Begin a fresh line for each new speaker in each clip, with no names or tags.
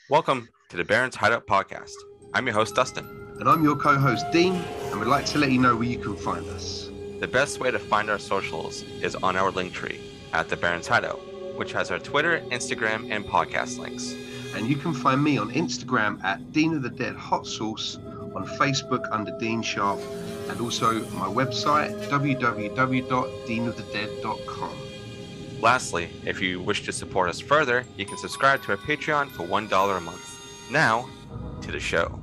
Welcome to the Barron's Hideout Podcast. I'm your host, Dustin.
And I'm your co-host, Dean, and we'd like to let you know where you can find us.
The best way to find our socials is on our link tree at the Barron's Hideout, which has our Twitter, Instagram, and podcast links.
And you can find me on Instagram at Dean of the Dead Hot Sauce, on Facebook under Dean Sharp, and also my website, www.deanofthedead.com.
Lastly, if you wish to support us further, you can subscribe to our Patreon for $1 a month. Now, to the show.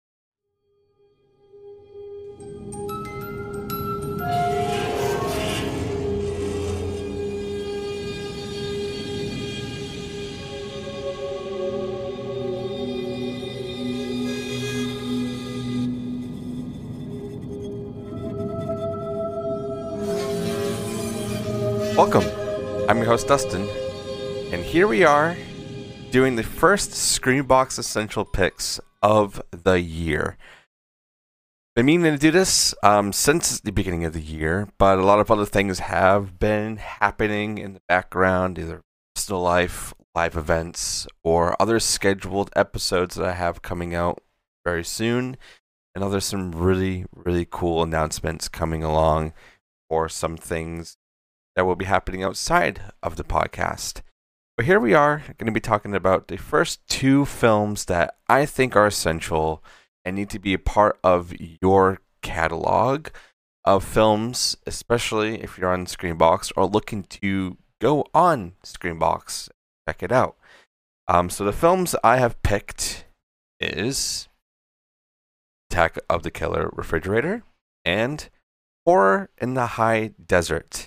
Welcome. I'm your host, Dustin, and here we are doing the first Screambox Essential Picks of the year. Been meaning to do this since the beginning of the year, but a lot of other things have been happening in the background, either personal life, live events, or other scheduled episodes that I have coming out very soon. And there's some really, really cool announcements coming along for some things that will be happening outside of the podcast. But here we are, going to be talking about the first two films that I think are essential and need to be a part of your catalog of films, especially if you're on Screambox or looking to go on Screambox. Check it out. So the films I have picked is Attack of the Killer Refrigerator and Horror in the High Desert.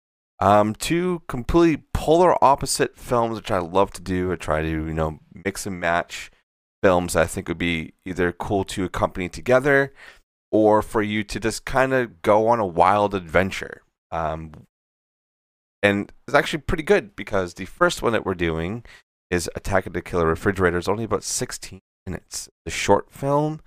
Two completely polar opposite films, which I love to do. I try to, mix and match films I think would be either cool to accompany together or for you to just kind of go on a wild adventure. And it's actually pretty good because the first one that we're doing is Attack of the Killer Refrigerator. It's only about 16 minutes. The short film.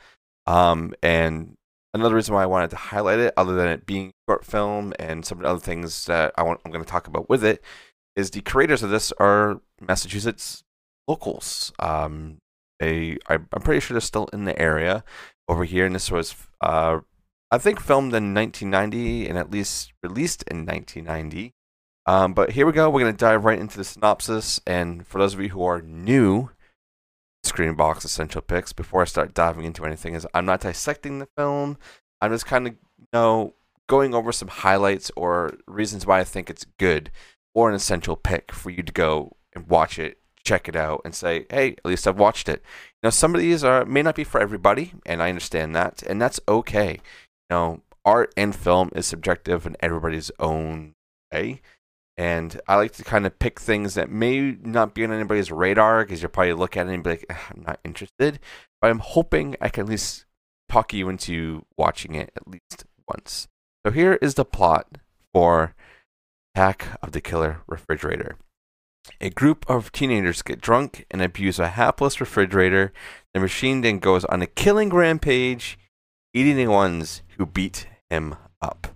And another reason why I wanted to highlight it, other than it being a short film and some of the other things that I'm going to talk about with it, is the creators of this are Massachusetts locals. I'm pretty sure they're still in the area over here, and this was, I think, filmed in 1990 and at least released in 1990. But here we go. We're going to dive right into the synopsis, and for those of you who are new Screambox Essential Picks, before I start diving into anything, is I'm not dissecting the film. I'm just kind of, going over some highlights or reasons why I think it's good or an essential pick for you to go and watch it, check it out, and say, hey, at least I've watched it. Some of these may not be for everybody, and I understand that, and that's okay. Art and film is subjective in everybody's own way. And I like to kind of pick things that may not be on anybody's radar because you'll probably look at it and be like, I'm not interested. But I'm hoping I can at least talk you into watching it at least once. So here is the plot for Attack of the Killer Refrigerator. A group of teenagers get drunk and abuse a hapless refrigerator. The machine then goes on a killing rampage, eating the ones who beat him up.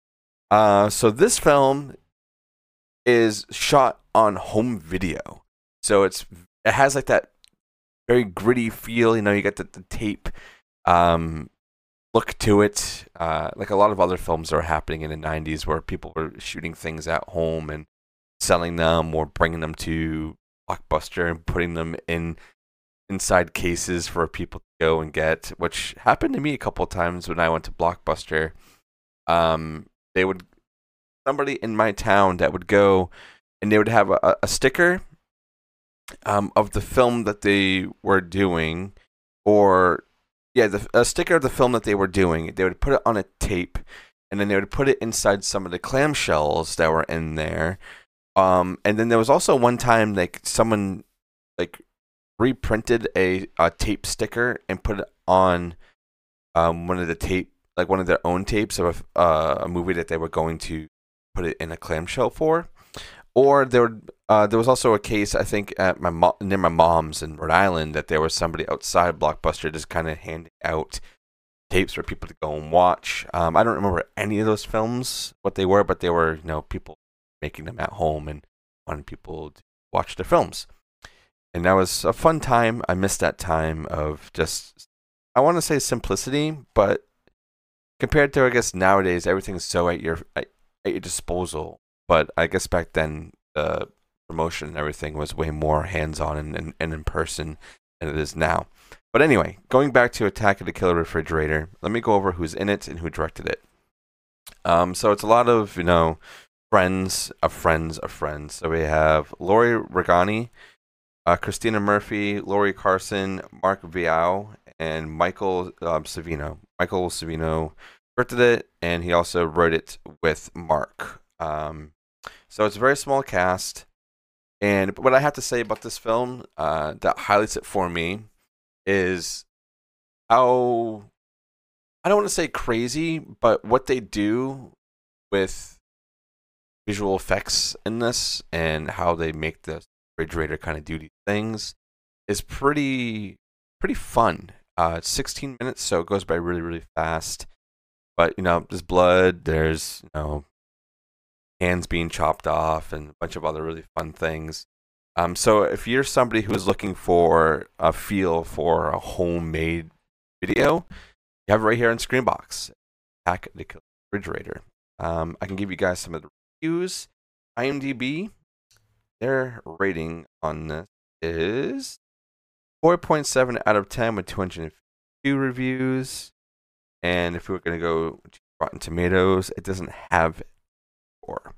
So this film is shot on home video, so it has like that very gritty feel. You get the tape look to it, like a lot of other films that are happening in the 90s where people were shooting things at home and selling them or bringing them to Blockbuster and putting them inside cases for people to go and get, which happened to me a couple of times when I went to Blockbuster. Somebody in my town that would go and they would have a sticker of the film that they were doing, or a sticker of the film that they were doing. They would put it on a tape, and then they would put it inside some of the clamshells that were in there. And then there was also one time someone reprinted a tape sticker and put it on one of their own tapes of a movie that they were going to put it in a clamshell for. Or there was also a case, I think, at near my mom's in Rhode Island, that there was somebody outside Blockbuster just kind of handing out tapes for people to go and watch. I don't remember any of those films, what they were, but they were, people making them at home and wanting people to watch their films. And that was a fun time. I missed that time of just, I want to say simplicity, but compared to, I guess, nowadays, everything's so at your disposal. But I guess back then, the promotion and everything was way more hands-on and in person than it is now. But anyway, going back to Attack of the Killer Refrigerator, let me go over who's in it and who directed it. So it's a lot of, friends of friends of friends. So we have Lori Regani, Christina Murphy, Laurie Carson, Mark Viau, and Michael Savino. Michael Savino directed it, and he also wrote it with Mark. So it's a very small cast. And what I have to say about this film that highlights it for me is how, I don't want to say crazy, but what they do with visual effects in this and how they make the refrigerator kind of do these things is pretty fun. It's 16 minutes, so it goes by really, really fast. But, there's blood, there's, hands being chopped off, and a bunch of other really fun things. So if you're somebody who's looking for a feel for a homemade video, you have it right here on Screenbox, Attack of the Killer Refrigerator. I can give you guys some of the reviews. IMDb, their rating on this is 4.7 out of 10 with 252 reviews. And if we were going to go to Rotten Tomatoes, it doesn't have 4.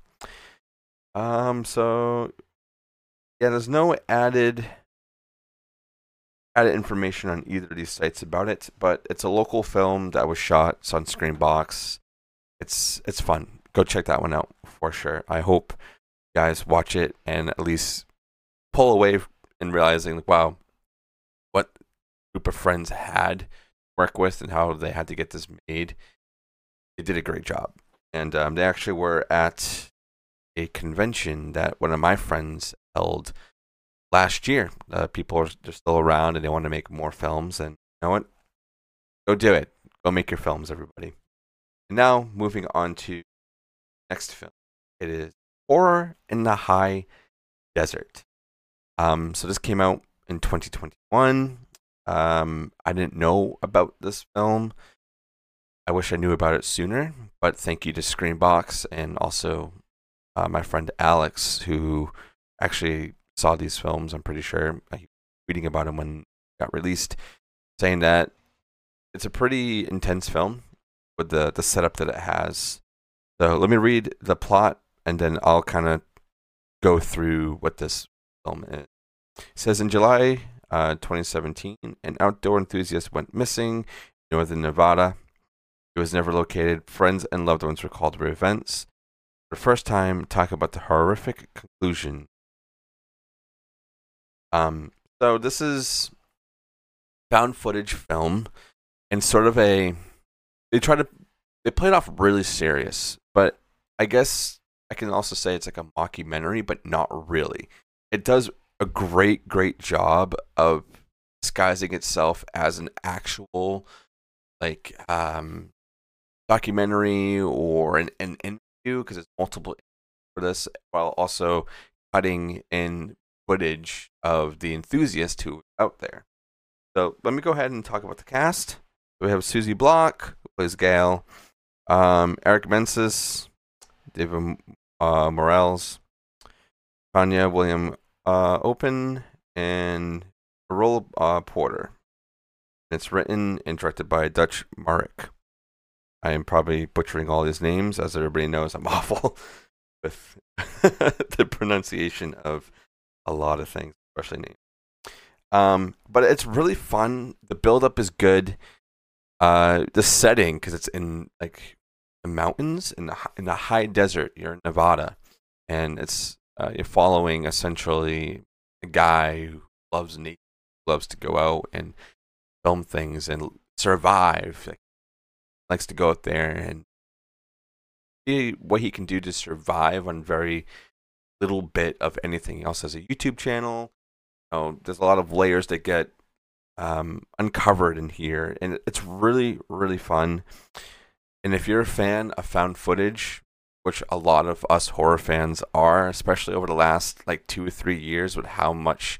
So yeah, there's no added information on either of these sites about it, but it's a local film that was shot. It's on Screenbox. It's fun. Go check that one out for sure. I hope you guys watch it and at least pull away and realizing, wow, what group of friends had to work with and how they had to get this made. They did a great job. And they actually were at a convention that one of my friends held last year. People are still around and they want to make more films. And you know what? Go do it. Go make your films, everybody. And now, moving on to next film. It is Horror in the High Desert. So this came out in 2021. I didn't know about this film. I wish I knew about it sooner, but thank you to Screenbox and also my friend Alex, who actually saw these films. I'm pretty sure reading about them when it got released, saying that it's a pretty intense film with the setup that it has. So let me read the plot, and then I'll kind of go through what this film is. It says, in July 2017, an outdoor enthusiast went missing in northern Nevada. He was never located. Friends and loved ones recalled the events. For the first time, talk about the horrific conclusion. So this is found footage film, and sort of they play it off really serious, but I guess I can also say it's like a mockumentary, but not really. It does a great job of disguising itself as an actual documentary or an interview, because it's multiple for this, while also cutting in footage of the enthusiast who was out there. So let me go ahead and talk about the cast. We have Susie Block, who plays Gail, Eric Mensis, David Morales, Tanya William Open, and Arola Porter. It's written and directed by Dutch Marek. I am probably butchering all his names, as everybody knows I'm awful with the pronunciation of a lot of things, especially names. But it's really fun. The build-up is good. The setting, because it's in like the mountains in the high desert. You're in Nevada, and it's you're following essentially a guy who loves nature, loves to go out and film things and survive. Likes to go out there and see what he can do to survive on very little bit of anything. He also has a YouTube channel. There's a lot of layers that get uncovered in here, and it's really fun. And if you're a fan of found footage, which a lot of us horror fans are, especially over the last 2 or 3 years with how much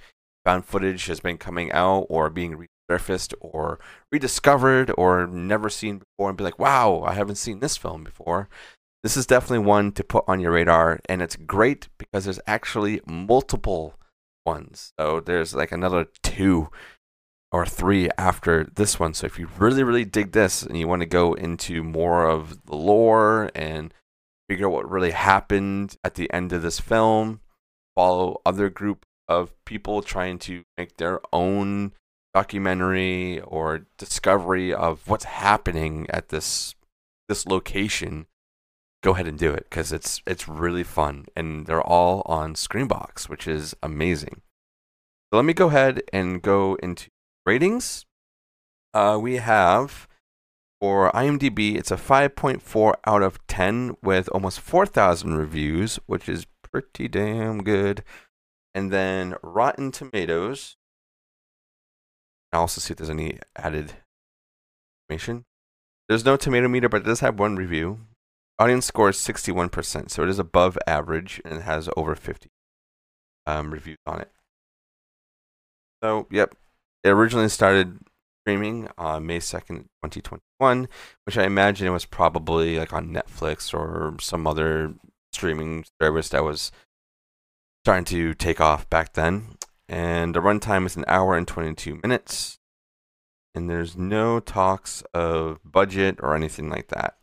found footage has been coming out or being resurfaced or rediscovered or never seen before and be like, wow, I haven't seen this film before. This is definitely one to put on your radar, and it's great because there's actually multiple ones. So there's like another 2 or 3 after this one. So if you really, really dig this and you want to go into more of the lore and figure out what really happened at the end of this film, follow other group of people trying to make their own documentary or discovery of what's happening at this location, go ahead and do it because it's really fun, and they're all on Screambox, which is amazing. So let me go ahead and go into ratings. We have for IMDb, it's a 5.4 out of 10 with almost 4,000 reviews, which is pretty damn good. And then Rotten Tomatoes. I'll also see if there's any added information. There's no tomato meter, but it does have one review. Audience score is 61%, so it is above average, and it has over 50 reviews on it. So, yep, it originally started streaming on May 2nd, 2021, which I imagine it was probably like on Netflix or some other streaming service that was starting to take off back then. And the runtime is 1 hour and 22 minutes, and there's no talks of budget or anything like that.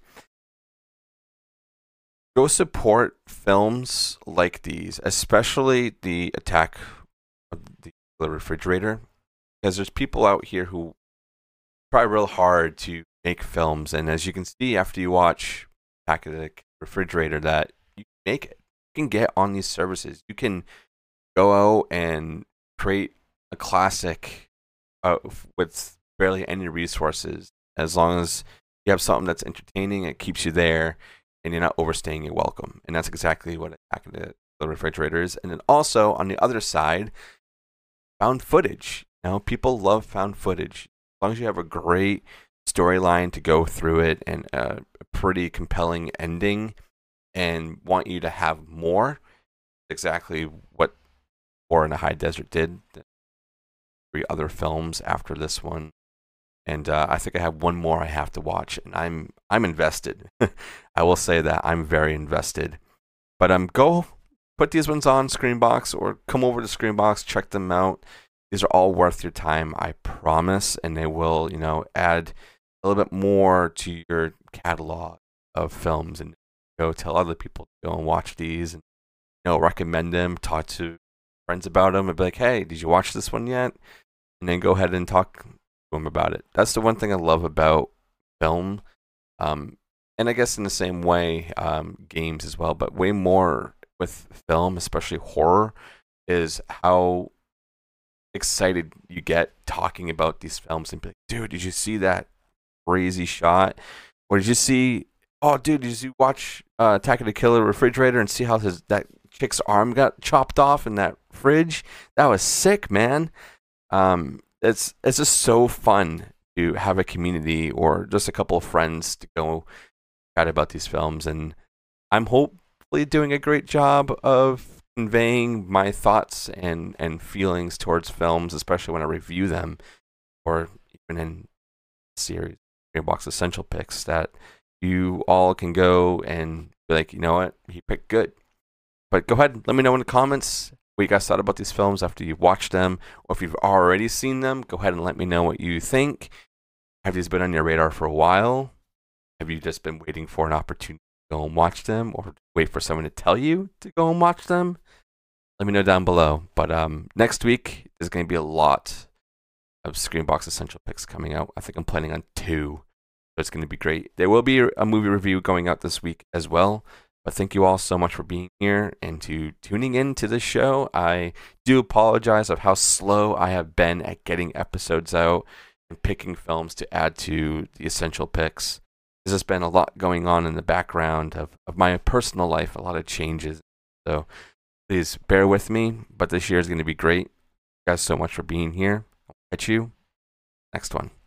Go support films like these, especially the Attack of the Refrigerator, because there's people out here who try real hard to make films, and as you can see after you watch Attack of the Refrigerator, that you can make it. You can get on these services. You can go out and create a classic with barely any resources, as long as you have something that's entertaining, it keeps you there, and you're not overstaying your welcome. And that's exactly what Attack of the Refrigerator is. And then also, on the other side, found footage. You know, people love found footage. As long as you have a great storyline to go through it and a pretty compelling ending and want you to have more, exactly what War in the High Desert did. 3 other films after this one. And I think I have one more I have to watch, and I'm invested. I will say that I'm very invested. But go put these ones on Screambox or come over to Screambox, check them out. These are all worth your time, I promise, and they will, add a little bit more to your catalog of films, and go tell other people to go and watch these, and recommend them, talk to friends about them, and be like, hey, did you watch this one yet? And then go ahead and talk them about it. That's the one thing I love about film, and I guess in the same way, games as well, but way more with film, especially horror, is how excited you get talking about these films and be like, dude, did you see that crazy shot? Or did you see, oh dude, did you watch Attack of the Killer Refrigerator and see how that chick's arm got chopped off in that fridge? That was sick, man. It's just so fun to have a community or just a couple of friends to go chat about these films, and I'm hopefully doing a great job of conveying my thoughts and feelings towards films, especially when I review them, or even in series, Screambox Essential Picks, that you all can go and be like, you know what, he picked good. But go ahead, let me know in the comments what you guys thought about these films after you've watched them, or if you've already seen them, go ahead and let me know what you think. Have these been on your radar for a while? Have you just been waiting for an opportunity to go and watch them, or wait for someone to tell you to go and watch them? Let me know down below. But next week, there's going to be a lot of Screambox Essential Picks coming out. I think I'm planning on 2, so it's going to be great. There will be a movie review going out this week as well. But thank you all so much for being here and tuning in to this show. I do apologize of how slow I have been at getting episodes out and picking films to add to the Essential Picks. There's just been a lot going on in the background of my personal life, a lot of changes. So please bear with me, but this year is going to be great. Thank you guys so much for being here. I'll catch you next one.